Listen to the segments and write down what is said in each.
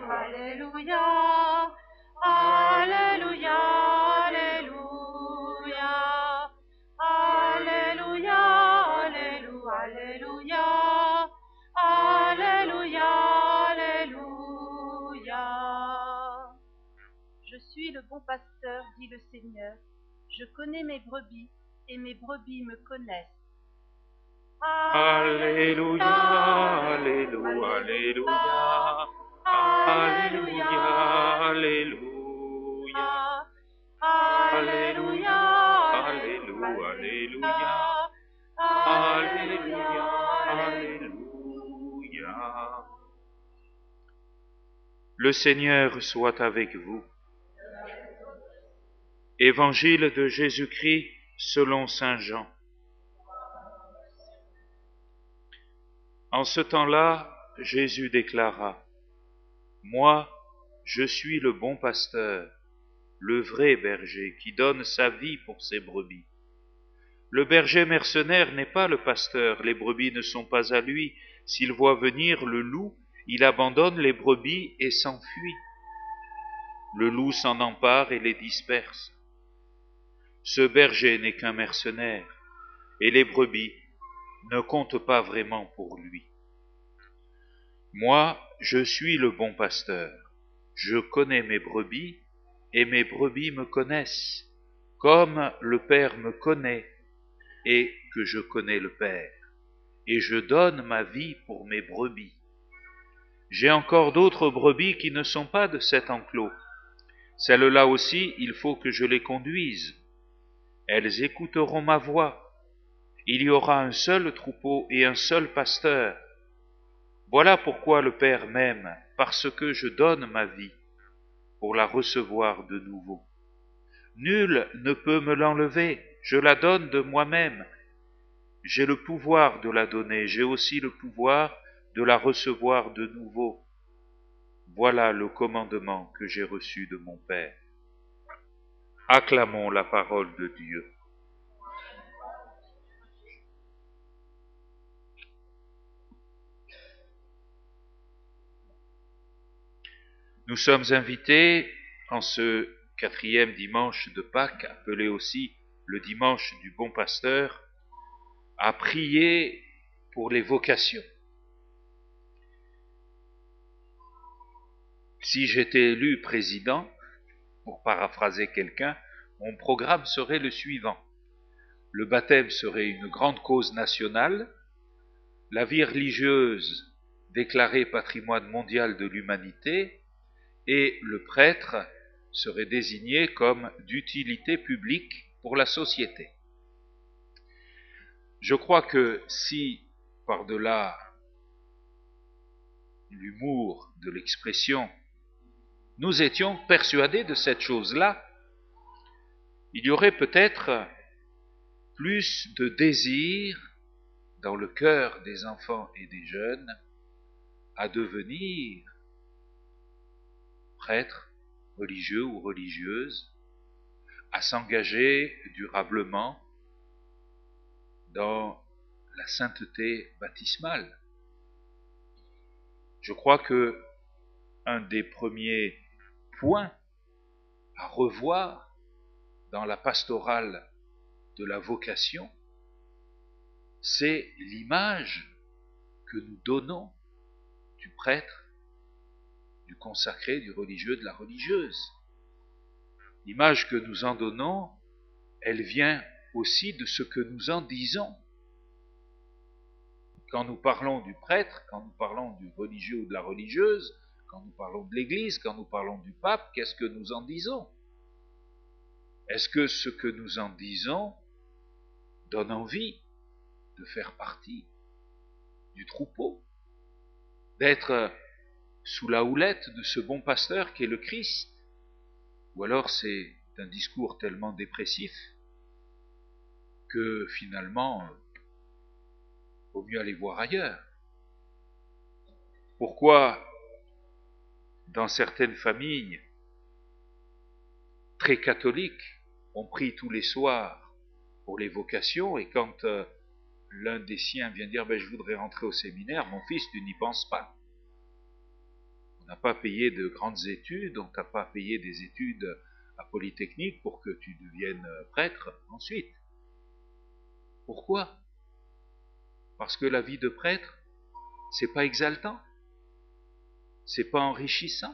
Alléluia, Alléluia, Alléluia, Alléluia, Alléluia, Alléluia, Alléluia. Je suis le bon pasteur, dit le Seigneur. Je connais mes brebis et mes brebis me connaissent. Alléluia, Alléluia, Alléluia, Alléluia, Alléluia, Alléluia, Alléluia, Alléluia. Le Seigneur soit avec vous. Évangile de Jésus-Christ selon saint Jean. En ce temps-là, Jésus déclara : « Moi, je suis le bon pasteur, le vrai berger qui donne sa vie pour ses brebis. Le berger mercenaire n'est pas le pasteur, les brebis ne sont pas à lui. S'il voit venir le loup, il abandonne les brebis et s'enfuit. Le loup s'en empare et les disperse. Ce berger n'est qu'un mercenaire, et les brebis ne comptent pas vraiment pour lui. Moi, je suis le bon pasteur. Je connais mes brebis, et mes brebis me connaissent, comme le Père me connaît, et que je connais le Père, et je donne ma vie pour mes brebis. J'ai encore d'autres brebis qui ne sont pas de cet enclos. Celles-là aussi, il faut que je les conduise. Elles écouteront ma voix. Il y aura un seul troupeau et un seul pasteur. Voilà pourquoi le Père m'aime, parce que je donne ma vie pour la recevoir de nouveau. Nul ne peut me l'enlever, je la donne de moi-même. J'ai le pouvoir de la donner, j'ai aussi le pouvoir de la recevoir de nouveau. Voilà le commandement que j'ai reçu de mon Père. Acclamons la parole de Dieu. Nous sommes invités en ce 4e dimanche de Pâques, appelé aussi le dimanche du bon pasteur, à prier pour les vocations. Si j'étais élu président, pour paraphraser quelqu'un, mon programme serait le suivant. Le baptême serait une grande cause nationale, la vie religieuse déclarée patrimoine mondial de l'humanité, et le prêtre serait désigné comme d'utilité publique pour la société. Je crois que si, par-delà l'humour de l'expression, nous étions persuadés de cette chose-là, il y aurait peut-être plus de désir dans le cœur des enfants et des jeunes à devenir prêtres, religieux ou religieuses, à s'engager durablement dans la sainteté baptismale. Je crois que un des premiers points à revoir dans la pastorale de la vocation, c'est l'image que nous donnons du prêtre, du consacré, du religieux, de la religieuse. L'image que nous en donnons, elle vient aussi de ce que nous en disons. Quand nous parlons du prêtre, quand nous parlons du religieux ou de la religieuse, quand nous parlons de l'Église, quand nous parlons du pape, qu'est-ce que nous en disons? Est-ce que ce que nous en disons donne envie de faire partie du troupeau, d'être sous la houlette de ce bon pasteur qui est le Christ? Ou alors c'est un discours tellement dépressif que finalement, vaut mieux aller voir ailleurs. Pourquoi, dans certaines familles très catholiques, on prie tous les soirs pour les vocations, et quand l'un des siens vient dire « je voudrais rentrer au séminaire », mon fils, tu n'y penses pas. On n'a pas payé de grandes études, on t'a pas payé des études à Polytechnique pour que tu deviennes prêtre ensuite. Pourquoi? Parce que la vie de prêtre, c'est pas exaltant, c'est pas enrichissant.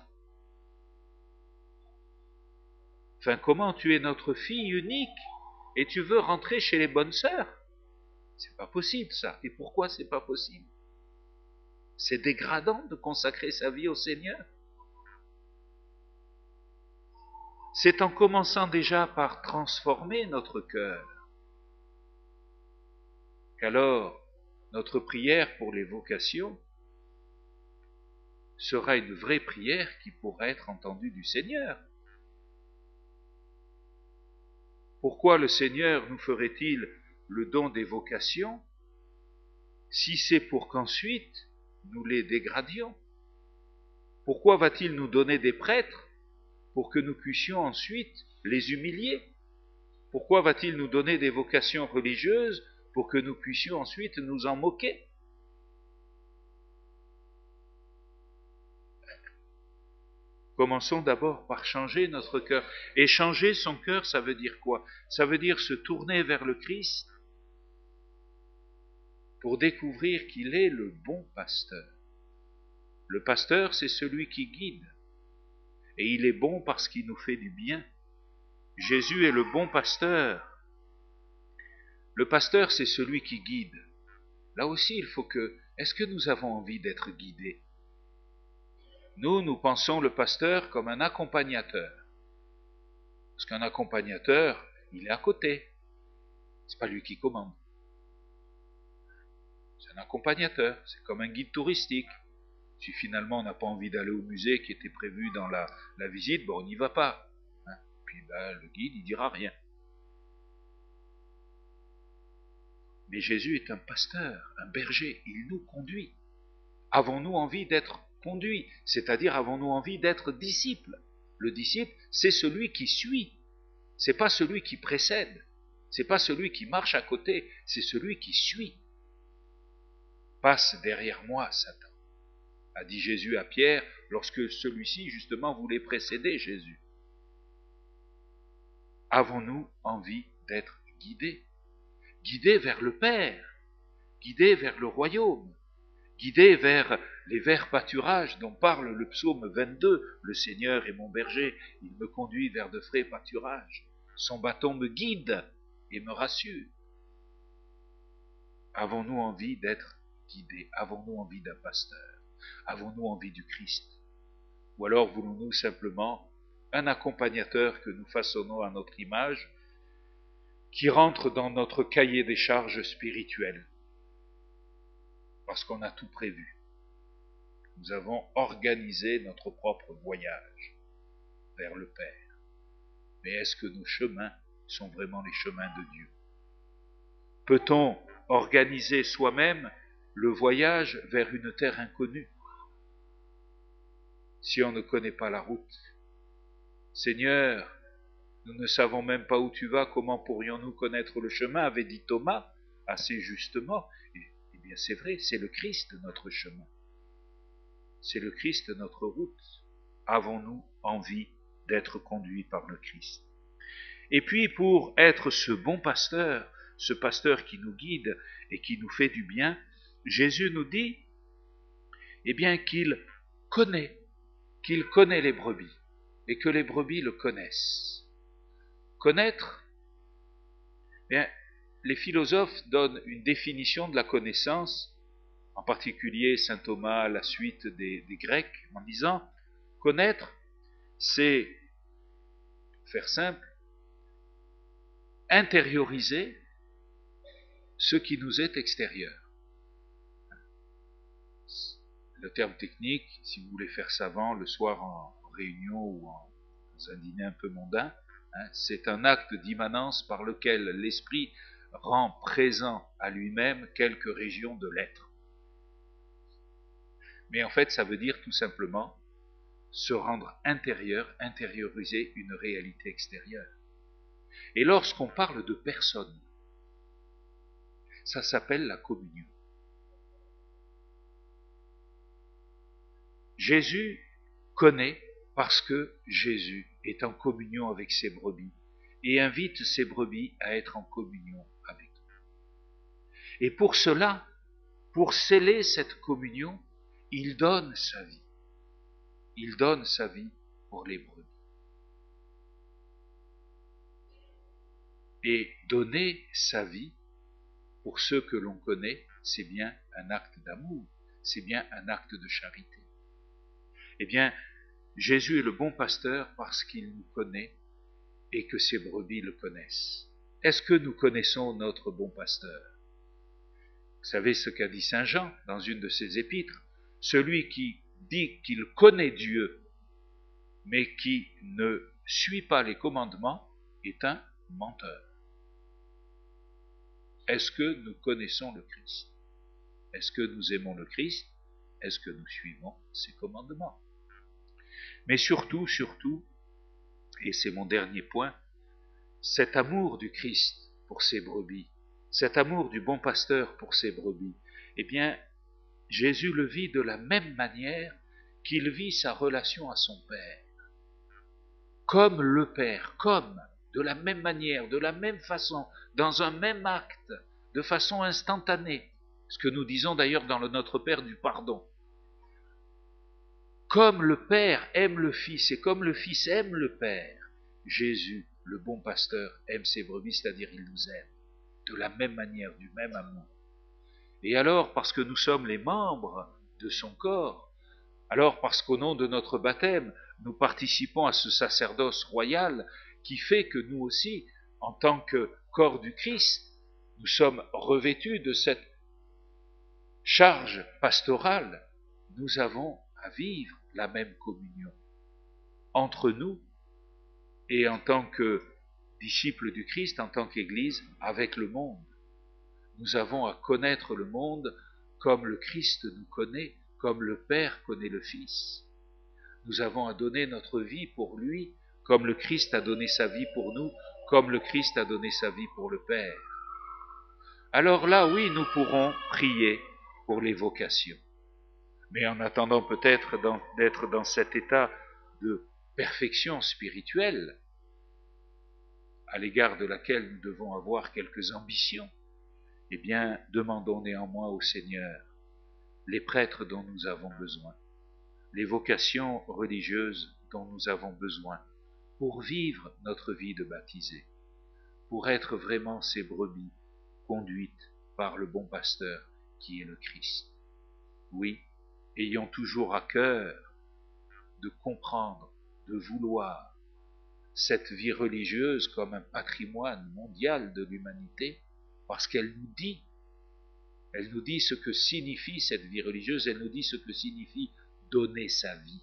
Enfin, comment tu es notre fille unique et tu veux rentrer chez les bonnes sœurs? C'est pas possible ça. Et pourquoi c'est pas possible? C'est dégradant de consacrer sa vie au Seigneur. C'est en commençant déjà par transformer notre cœur qu'alors notre prière pour les vocations sera une vraie prière qui pourra être entendue du Seigneur. Pourquoi le Seigneur nous ferait-il le don des vocations si c'est pour qu'ensuite nous les dégradions? Pourquoi va-t-il nous donner des prêtres pour que nous puissions ensuite les humilier? Pourquoi va-t-il nous donner des vocations religieuses pour que nous puissions ensuite nous en moquer? Commençons d'abord par changer notre cœur. Et changer son cœur, ça veut dire quoi? Ça veut dire se tourner vers le Christ pour découvrir qu'il est le bon pasteur. Le pasteur, c'est celui qui guide. Et il est bon parce qu'il nous fait du bien. Jésus est le bon pasteur. Le pasteur, c'est celui qui guide. Là aussi, il faut que... Est-ce que nous avons envie d'être guidés? Nous pensons le pasteur comme un accompagnateur. Parce qu'un accompagnateur, il est à côté. C'est pas lui qui commande. C'est un accompagnateur. C'est comme un guide touristique. Si finalement on n'a pas envie d'aller au musée qui était prévu dans la visite, bon, on n'y va pas. Puis le guide, il dira rien. Mais Jésus est un pasteur, un berger. Il nous conduit. Avons-nous envie d'être conduits? C'est-à-dire, avons-nous envie d'être disciples? Le disciple, c'est celui qui suit. C'est pas celui qui précède. C'est pas celui qui marche à côté. C'est celui qui suit. Passe derrière moi, Satan, a dit Jésus à Pierre lorsque celui-ci, justement, voulait précéder Jésus. Avons-nous envie d'être guidés? Guidés vers le Père, guidés vers le royaume, guidés vers les verts pâturages dont parle le psaume 22. Le Seigneur est mon berger, il me conduit vers de frais pâturages. Son bâton me guide et me rassure. Avons-nous envie d'être guidés? Avons-nous envie d'un pasteur? Avons-nous envie du Christ? Ou alors voulons-nous simplement un accompagnateur que nous façonnons à notre image, qui rentre dans notre cahier des charges spirituelles? Parce qu'on a tout prévu. Nous avons organisé notre propre voyage vers le Père. Mais est-ce que nos chemins sont vraiment les chemins de Dieu? Peut-on organiser soi-même le voyage vers une terre inconnue si on ne connaît pas la route? Seigneur, nous ne savons même pas où tu vas, comment pourrions-nous connaître le chemin, avait dit Thomas, assez justement. Eh bien c'est vrai, c'est le Christ notre chemin. C'est le Christ notre route. Avons-nous envie d'être conduits par le Christ? Et puis pour être ce bon pasteur, ce pasteur qui nous guide et qui nous fait du bien, Jésus nous dit, eh bien qu'il connaît les brebis et que les brebis le connaissent. Connaître, eh bien, les philosophes donnent une définition de la connaissance, en particulier saint Thomas à la suite des Grecs, en disant connaître, c'est, pour faire simple, intérioriser ce qui nous est extérieur. Le terme technique, si vous voulez faire savant le soir en réunion ou dans un dîner un peu mondain, c'est un acte d'immanence par lequel l'esprit rend présent à lui-même quelques régions de l'être. Mais en fait, ça veut dire tout simplement se rendre intérieur, intérioriser une réalité extérieure. Et lorsqu'on parle de personne, ça s'appelle la communion. Jésus connaît parce que Jésus est en communion avec ses brebis et invite ses brebis à être en communion avec lui. Et pour cela, pour sceller cette communion, il donne sa vie. Il donne sa vie pour les brebis. Et donner sa vie pour ceux que l'on connaît, c'est bien un acte d'amour, c'est bien un acte de charité. Eh bien, Jésus est le bon pasteur parce qu'il nous connaît et que ses brebis le connaissent. Est-ce que nous connaissons notre bon pasteur? Vous savez ce qu'a dit Saint Jean dans une de ses épîtres? Celui qui dit qu'il connaît Dieu, mais qui ne suit pas les commandements, est un menteur. Est-ce que nous connaissons le Christ? Est-ce que nous aimons le Christ? Est-ce que nous suivons ses commandements? Mais surtout, et c'est mon dernier point, cet amour du Christ pour ses brebis, cet amour du bon pasteur pour ses brebis, eh bien, Jésus le vit de la même manière qu'il vit sa relation à son Père. Comme le Père, de la même manière, de la même façon, dans un même acte, de façon instantanée, ce que nous disons d'ailleurs dans le Notre Père du pardon. Comme le Père aime le Fils et comme le Fils aime le Père, Jésus, le bon pasteur, aime ses brebis, c'est-à-dire il nous aime, de la même manière, du même amour. Et alors, parce que nous sommes les membres de son corps, alors parce qu'au nom de notre baptême, nous participons à ce sacerdoce royal qui fait que nous aussi, en tant que corps du Christ, nous sommes revêtus de cette charge pastorale, nous avons à vivre la même communion entre nous et en tant que disciples du Christ, en tant qu'Église, avec le monde. Nous avons à connaître le monde comme le Christ nous connaît, comme le Père connaît le Fils. Nous avons à donner notre vie pour lui, comme le Christ a donné sa vie pour nous, comme le Christ a donné sa vie pour le Père. Alors là, oui, nous pourrons prier pour les vocations. Mais en attendant peut-être d'être dans cet état de perfection spirituelle, à l'égard de laquelle nous devons avoir quelques ambitions, eh bien, demandons néanmoins au Seigneur les prêtres dont nous avons besoin, les vocations religieuses dont nous avons besoin pour vivre notre vie de baptisé, pour être vraiment ces brebis conduites par le bon pasteur qui est le Christ. Oui, ayons toujours à cœur de comprendre, de vouloir cette vie religieuse comme un patrimoine mondial de l'humanité, parce qu'elle nous dit ce que signifie cette vie religieuse, elle nous dit ce que signifie donner sa vie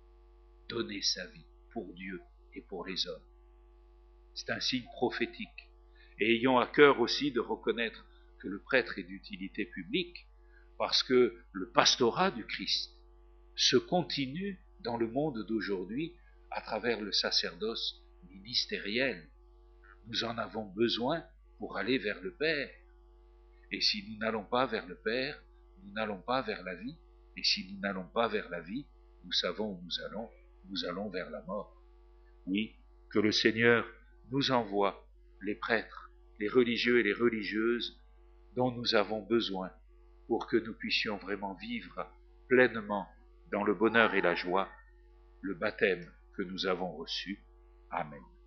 pour Dieu et pour les hommes. C'est un signe prophétique. Et ayons à cœur aussi de reconnaître que le prêtre est d'utilité publique, parce que le pastorat du Christ se continue dans le monde d'aujourd'hui à travers le sacerdoce ministériel. Nous en avons besoin pour aller vers le Père. Et si nous n'allons pas vers le Père, nous n'allons pas vers la vie. Et si nous n'allons pas vers la vie, nous savons où nous allons vers la mort. Oui, que le Seigneur nous envoie les prêtres, les religieux et les religieuses dont nous avons besoin pour que nous puissions vraiment vivre pleinement dans le bonheur et la joie le baptême que nous avons reçu. Amen.